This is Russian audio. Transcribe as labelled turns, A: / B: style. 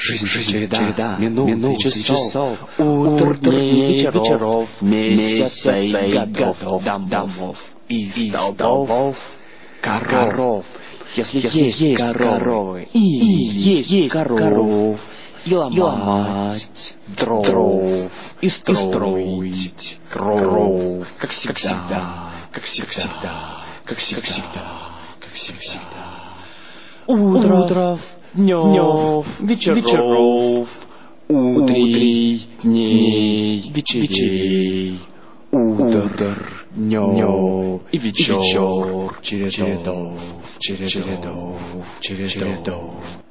A: Жизнь череда минут и часов, утр, дней, вечеров, месяцев, годов, домов и столбов, коров. Если есть коровы и есть коров, и ломать дров, и строить кров, как всегда. Утров, днев, вечеров, утрей, дней, вечерей, утр, днев и вечер, чередов.